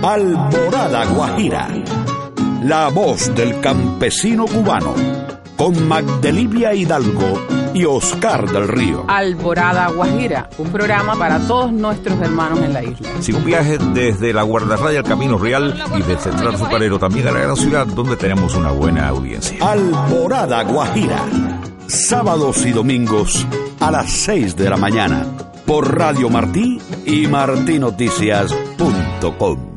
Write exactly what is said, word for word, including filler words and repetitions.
Alborada Guajira, la voz del campesino cubano, con Magdelivia Hidalgo y Oscar del Río. Alborada Guajira, un programa para todos nuestros hermanos en la isla. Sí, un viaje desde la Guardarraya al Camino Real y del Central Azucarero también a la gran ciudad, donde tenemos una buena audiencia. Alborada Guajira, sábados y domingos a las seis de la mañana, por Radio Martí y martinoticias punto com.